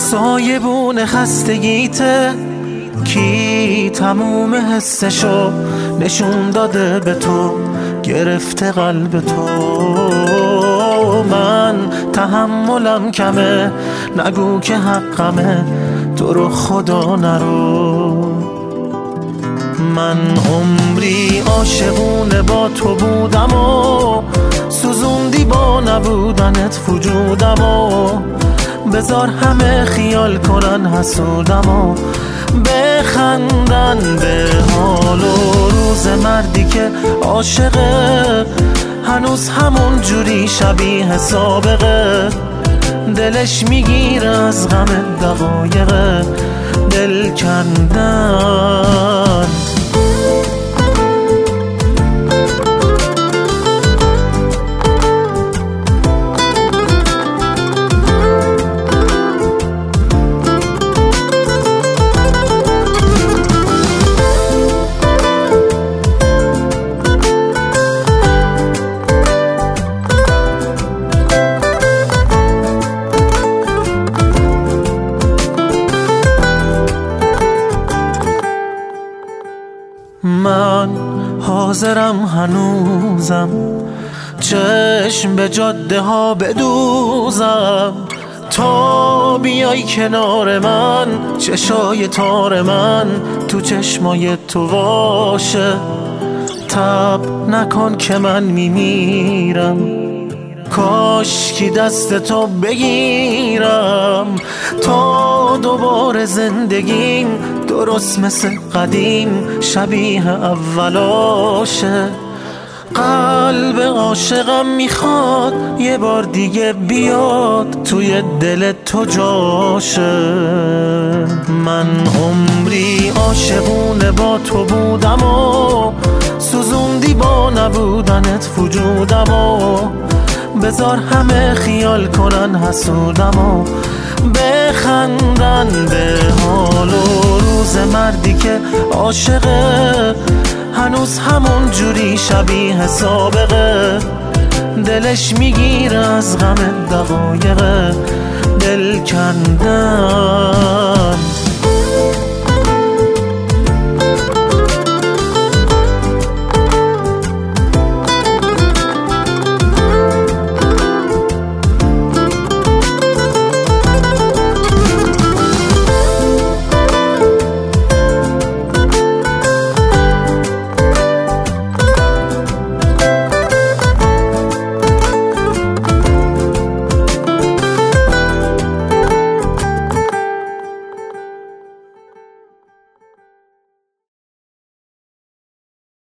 سایبون خستگیته، کی تموم حسشو نشون داده به تو، گرفته قلب تو. من تحملم کمه، نگو که حقمه، تو رو خدا نرو. من عمری عاشقونه با تو بودم و سوزوندی با نبودنت وجودم و بذار همه خیال کنن حسودم و بخندن به حال و روز مردی که عاشقه هنوز همون جوری شبیه سابقه. دلش میگیره از غم دقایق دل کندن. من حاضرم هنوزم چشم به جاده ها بدوزم تا بیای کنار من، چشای تار من تو چشمای تو باشه. تب نکن که من میمیرم، کاش کی دست تو بگیرم تا دوباره زندگیم درست مثل قدیم شبیه اولاشه. قلب عاشقم میخواد یه بار دیگه بیاد توی دل تو جاشه. من عمری عاشقونه با تو بودم و سوزوندی با نبودنت وجودم و بذار همه خیال کنن حسودم و بخندن به حال و روز مردی که عاشقه هنوز همون جوری شبیه سابقه. دلش میگیره از غم دقایق دل کندن.